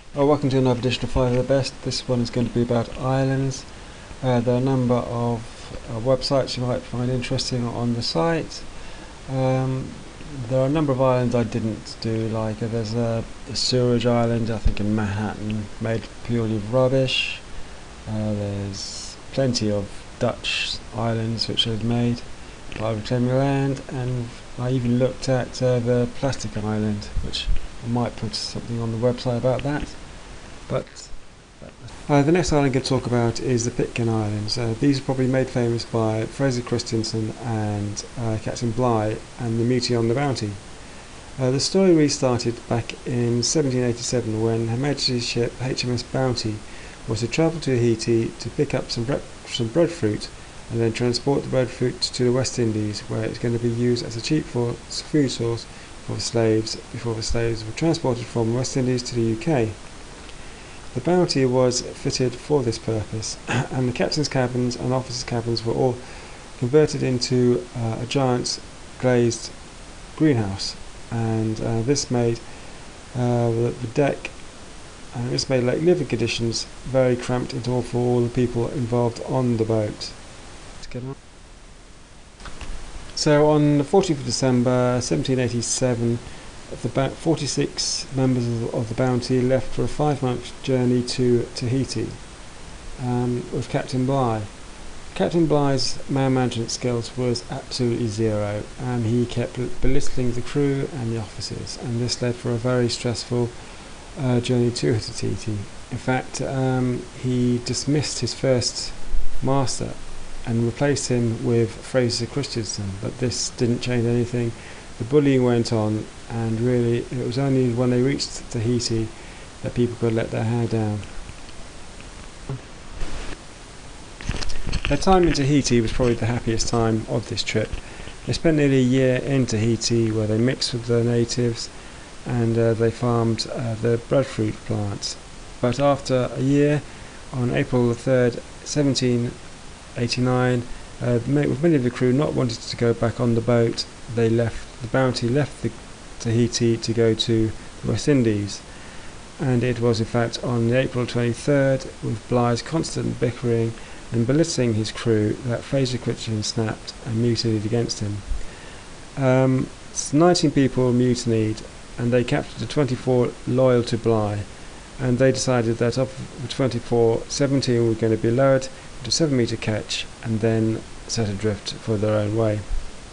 Welcome to another edition of 5 of the Best. This one is going to be about islands. There are a number of websites you might find interesting on the site. There are a number of islands I didn't do, like there's a sewerage island, I think in Manhattan, made purely of rubbish. There's plenty of Dutch islands which are made by reclaiming land, and I even looked at the plastic island, which I might put something on the website about that. But the next island I'm going to talk about is the Pitcairn Islands. These are probably made famous by Fraser Christensen and Captain Bligh and the mutiny on the Bounty. The story restarted back in 1787 when Her Majesty's ship HMS Bounty was to travel to Tahiti to pick up some breadfruit and then transport the breadfruit to the West Indies, where it's going to be used as a cheap food source for the slaves before the slaves were transported from the West Indies to the UK. The Bounty was fitted for this purpose, and the captain's cabins and officers' cabins were all converted into a giant glazed greenhouse, and this made the deck and this made like living conditions very cramped for all the people involved on the boat. So on the 14th of December 1787, about 46 members of the Bounty left for a 5-month journey to Tahiti with Captain Bligh. Captain Bligh's man management skills was absolutely zero, and he kept belittling the crew and the officers, and this led for a very stressful journey to Tahiti. In fact, he dismissed his first master and replaced him with Fraser Christensen, but this didn't change anything. The bullying went on, and really it was only when they reached Tahiti that people could let their hair down. Their time in Tahiti was probably the happiest time of this trip. They spent nearly a year in Tahiti, where they mixed with the natives and they farmed the breadfruit plants. But after a year, on April the 3rd, 1789, with many of the crew not wanting to go back on the boat, the Bounty left Tahiti to go to the West Indies, and it was in fact on April 23rd, with Bligh's constant bickering and belittling his crew, that Fraser Christensen snapped and mutinied against him. 19 people mutinied, and they captured the 24 loyal to Bligh, and they decided that of the 24, 17 were going to be lowered into a 7-metre ketch and then set adrift for their own way.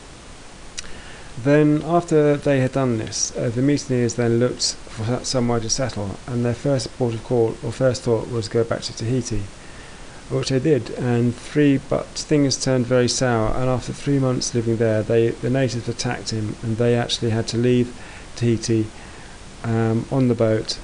Then, after they had done this, the mutineers then looked for somewhere to settle, and their first port of call, or first thought, was to go back to Tahiti, which they did. But things turned very sour, and after 3 months living there, the natives attacked him, and they actually had to leave Tahiti on the boat.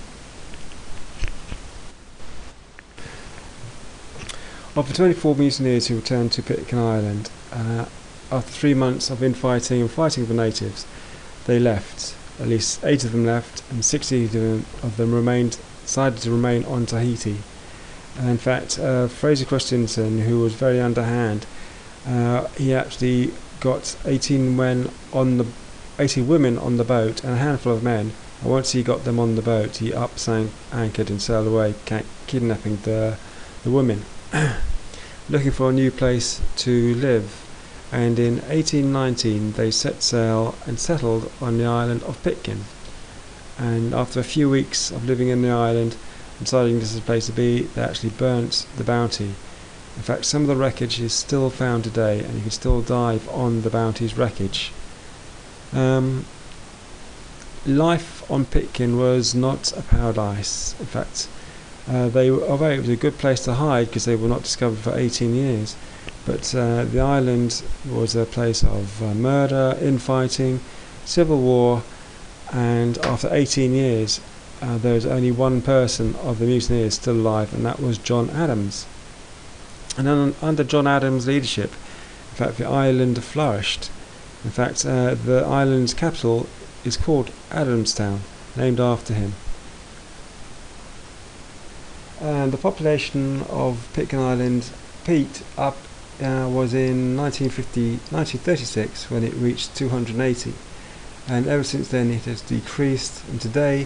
Of the 24 mutineers who returned to Pitcairn Island, after 3 months of infighting and fighting with the natives, they left. At least 8 of them left, and 60 of them decided to remain on Tahiti. And in fact, Fraser Christensen, who was very underhand, he actually got 18 women on the boat and a handful of men. And once he got them on the boat, he sank, anchored, and sailed away, kidnapping the women, looking for a new place to live. And in 1819 they set sail and settled on the island of Pitcairn. And after a few weeks of living in the island, deciding this is a place to be, they actually burnt the Bounty. In fact, some of the wreckage is still found today, and you can still dive on the Bounty's wreckage. Life on Pitcairn was not a paradise. In fact, although it was a good place to hide because they were not discovered for 18 years, but the island was a place of murder, infighting, civil war, and after 18 years there was only one person of the mutineers still alive, and that was John Adams. And then under John Adams' leadership, in fact, the island flourished. In fact, the island's capital is called Adamstown, named after him. And the population of Pitcairn Island peaked up was in 1936, when it reached 280, and ever since then it has decreased, and today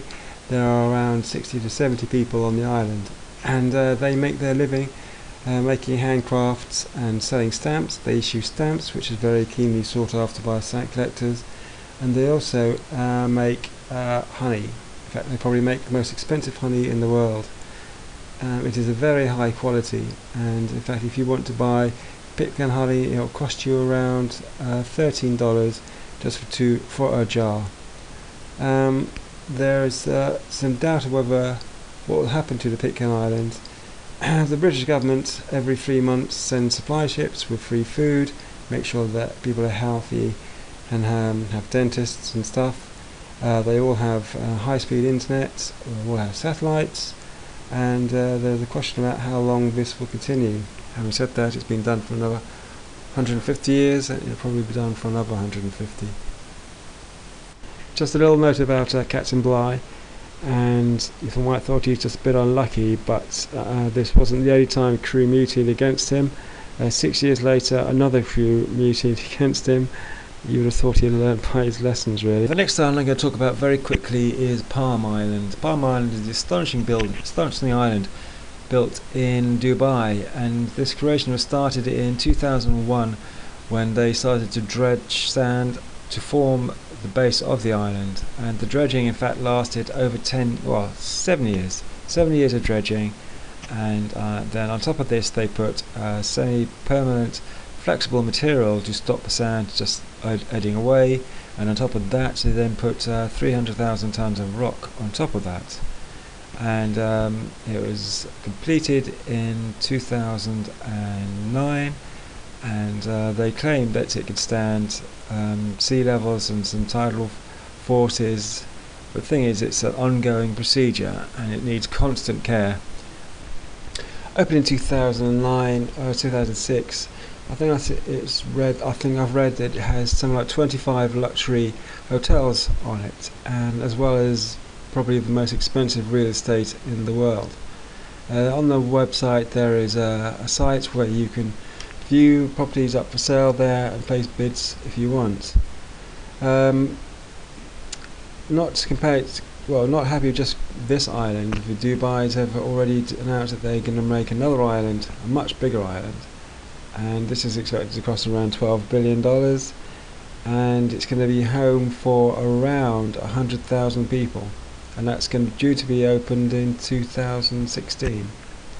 there are around 60 to 70 people on the island, and they make their living making handcrafts and selling stamps. They issue stamps, which is very keenly sought after by stamp collectors, and they also make honey. In fact, they probably make the most expensive honey in the world. It is a very high quality, and in fact, if you want to buy Pitcairn honey, it will cost you around $13 just for a jar. There is some doubt of what will happen to the Pitcairn Islands. The British government every 3 months sends supply ships with free food, make sure that people are healthy and have dentists and stuff. They all have high-speed internet, all have satellites, and there's a question about how long this will continue. Having said that, it's been done for another 150 years, and it'll probably be done for another 150. Just a little note about Captain Bligh, and Ethan White thought he was just a bit unlucky, but this wasn't the only time a crew mutinied against him. 6 years later, another crew mutinied against him. You would have thought he'd learned by his lessons, really. The next island I'm going to talk about very quickly is Palm Island. Palm Island is an astonishing island built in Dubai, and this creation was started in 2001 when they started to dredge sand to form the base of the island, and the dredging in fact lasted over 7 years. 7 years of dredging, and then on top of this they put semi-permanent flexible material to stop the sand just eddying away, and on top of that they then put 300,000 tons of rock on top of that, and it was completed in 2009, and they claimed that it could stand sea levels and some tidal forces. But the thing is, it's an ongoing procedure and it needs constant care. Opened in 2009 or 2006, I think I've read that it has something like 25 luxury hotels on it, and as well as probably the most expensive real estate in the world. On the website there is a site where you can view properties up for sale there and place bids if you want. Not happy with just this island. The Dubai's have already announced that they're going to make another island, a much bigger island, and this is expected to cost around $12 billion, and it's going to be home for around 100,000 people, and that's due to be opened in 2016.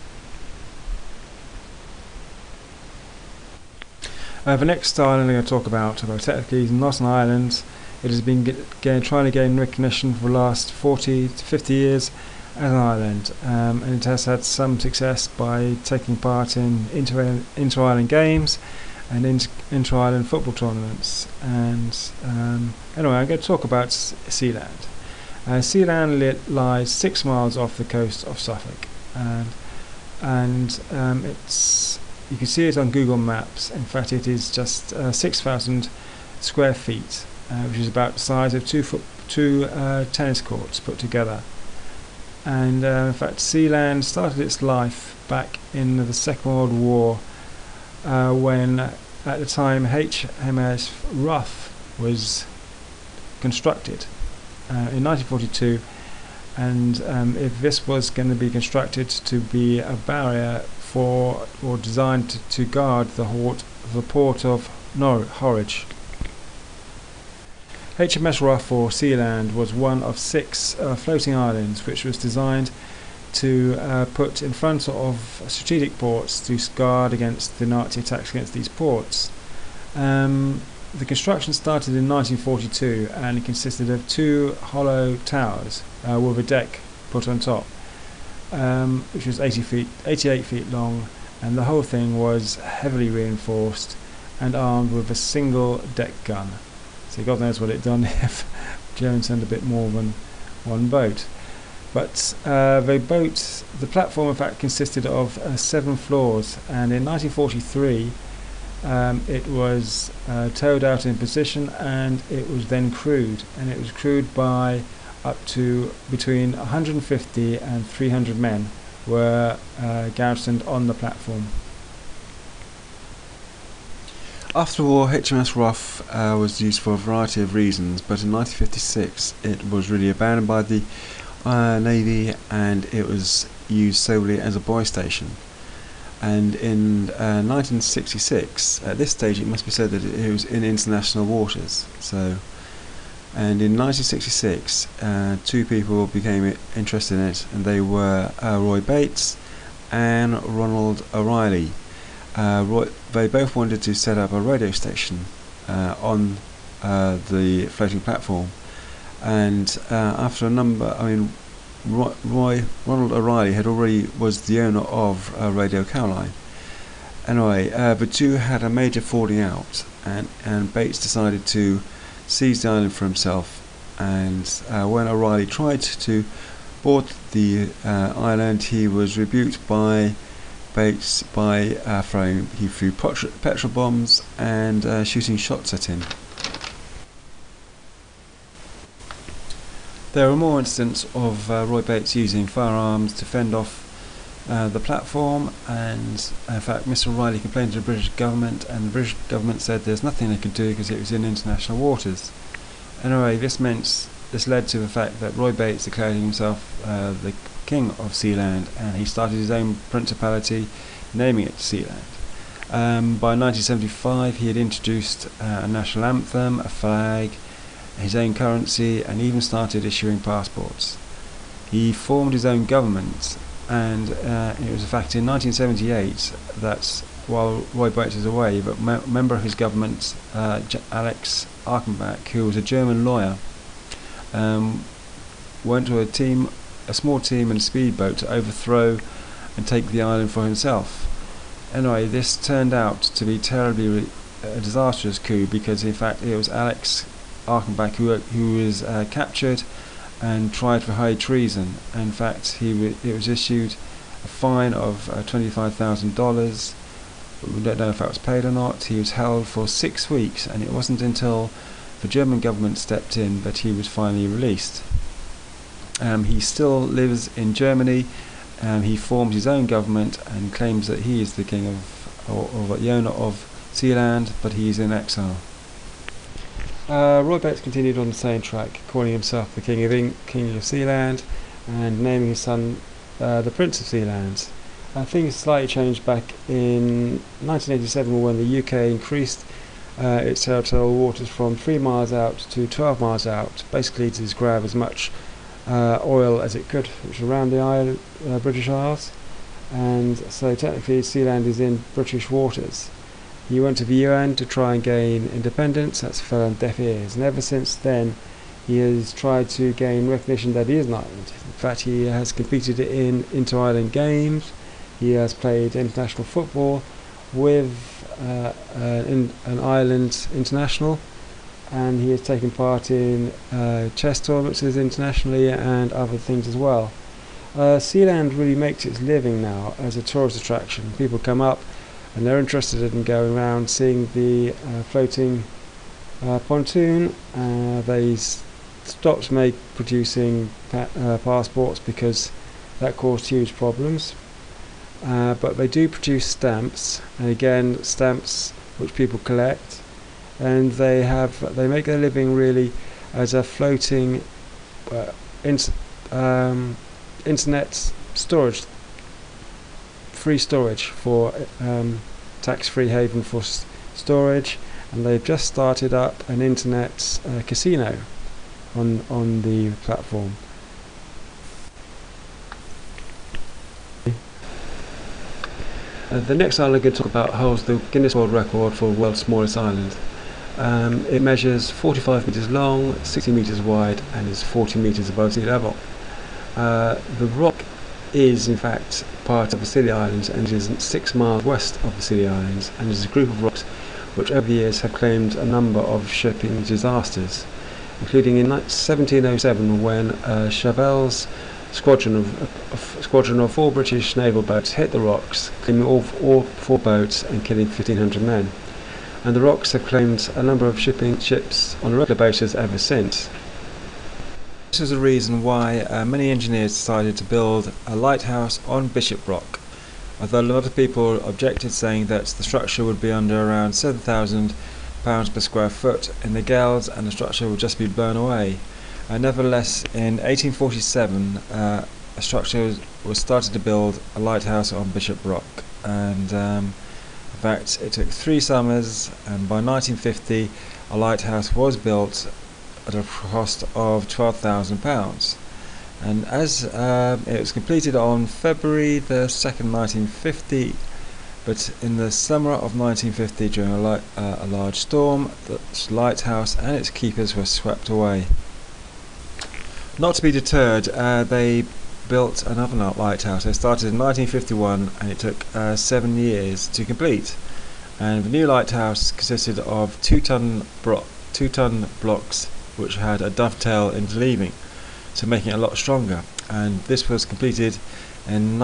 The next island I'm going to talk about, although technically it's not an island, it has been trying to gain recognition for the last 40 to 50 years as an island, and it has had some success by taking part in inter-island games and inter-island football tournaments. And anyway, I'm going to talk about Sealand. Sealand lies 6 miles off the coast of Suffolk, and it's, you can see it on Google Maps. In fact, it is just 6,000 square feet, which is about the size of two tennis courts put together. And in fact, Sealand started its life back in the Second World War, when at the time HMS Rough was constructed in 1942, and if this was going to be constructed to be a barrier or designed to guard the port of Norwich. HMS Rough, or Sealand, was one of 6 floating islands which was designed to put in front of strategic ports to guard against the Nazi attacks against these ports. The construction started in 1942, and it consisted of 2 hollow towers with a deck put on top, which was 88 feet long, and the whole thing was heavily reinforced and armed with a single deck gun. So God knows what it done if Germans sent a bit more than one boat. But the platform in fact consisted of 7 floors, and in 1943 it was towed out in position, and it was then crewed, and it was crewed by up to between 150 and 300 men were garrisoned on the platform. After the war, HMS Rough was used for a variety of reasons, but in 1956 it was really abandoned by the Navy, and it was used solely as a buoy station. And in 1966, at this stage it must be said that it was in international waters. And in 1966, two people became interested in it, and they were Roy Bates and Ronald O'Reilly. They both wanted to set up a radio station on the floating platform, and after a number, Ronald O'Reilly was the owner of Radio Caroline. Anyway, the two had a major falling out, and Bates decided to seize the island for himself. And when O'Reilly tried to board the island, he was rebuked by Bates by he threw petrol bombs and shooting shots at him. There were more incidents of Roy Bates using firearms to fend off the platform, and in fact Mr. O'Reilly complained to the British government, and the British government said there's nothing they could do because it was in international waters. Anyway, this led to the fact that Roy Bates declared himself the king of Sealand, and he started his own principality, naming it Sealand. By 1975 he had introduced a national anthem, a flag, his own currency, and even started issuing passports. He formed his own government, and it was in fact in 1978 that, while Roy Bates was away, but a member of his government, Alex Achenbach, who was a German lawyer, went to a small team in a speedboat to overthrow and take the island for himself. Anyway, this turned out to be terribly a disastrous coup, because in fact it was Alex Achenbach who was captured and tried for high treason. In fact, it was issued a fine of $25,000. We don't know if that was paid or not. He was held for 6 weeks, and it wasn't until the German government stepped in that he was finally released. He still lives in Germany. He formed his own government and claims that he is the king or the owner of Sealand, but he is in exile. Roy Bates continued on the same track, calling himself the king of Sealand, and naming his son the Prince of Sealand. Things slightly changed back in 1987 when the UK increased its territorial waters from 3 miles out to 12 miles out, basically to grab as much oil as it could, which was around the British Isles, and so technically Sealand is in British waters. He went to the UN to try and gain independence. That's fell on deaf ears, and ever since then he has tried to gain recognition that he is an island. In fact, he has competed in inter-island games. He has played international football with an island international, and he has taken part in chess tournaments internationally and other things as well. Sealand really makes its living now as a tourist attraction. People come up and they're interested in going around seeing the floating pontoon. They stopped producing passports because that caused huge problems. But they do produce stamps, and again stamps which people collect, and they make their living really as a floating internet storage, free storage for tax-free haven for storage, and they've just started up an internet casino on the platform. The next island I'm going to talk about holds the Guinness World Record for the world's smallest island. It measures 45 metres long, 60 metres wide, and is 40 metres above sea level. The rock is in fact part of the Scilly Islands, and is 6 miles west of the Scilly Islands, and is a group of rocks which over the years have claimed a number of shipping disasters, including in 1707 when Chauvel's squadron of 4 British naval boats hit the rocks, claiming all 4 boats and killing 1,500 men. And the rocks have claimed a number of shipping ships on a regular basis ever since. This is the reason why many engineers decided to build a lighthouse on Bishop Rock, although a lot of people objected, saying that the structure would be under around £7,000 per square foot in the gales and the structure would just be blown away. Nevertheless, in 1847, a structure was started to build a lighthouse on Bishop Rock, and in fact it took 3 summers, and by 1950 a lighthouse was built at a cost of £12,000. And as it was completed on February the 2nd, 1950, but in the summer of 1950, during a large storm, the lighthouse and its keepers were swept away. Not to be deterred, they built another lighthouse. They started in 1951, and it took 7 years to complete. And the new lighthouse consisted of 2-ton blocks, which had a dovetail interleaving, so making it a lot stronger. And this was completed in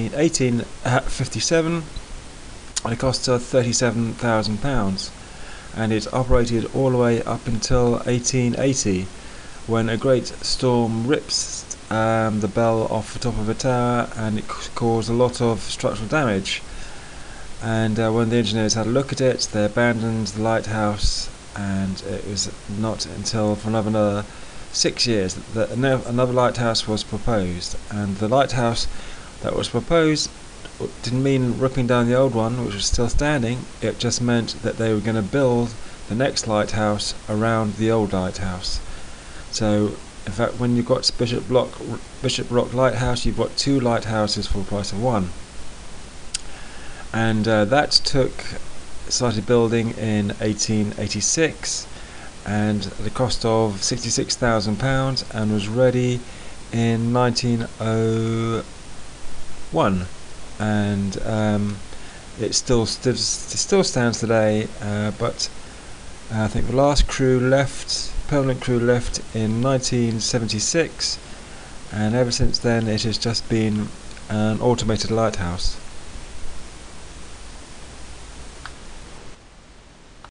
1857 at a cost of £37,000, and it operated all the way up until 1880, when a great storm rips the bell off the top of the tower, and it caused a lot of structural damage. And when the engineers had a look at it, they abandoned the lighthouse, and it was not until for another 6 years that another lighthouse was proposed. And the lighthouse that was proposed didn't mean ripping down the old one, which was still standing. It just meant that they were going to build the next lighthouse around the old lighthouse. So in fact, when you've got Bishop Rock Lighthouse, you've got 2 lighthouses for the price of 1. And that started building in 1886, and at the cost of £66,000, and was ready in 1901. And it still stands today, but I think the last permanent crew left in 1976, and ever since then it has just been an automated lighthouse.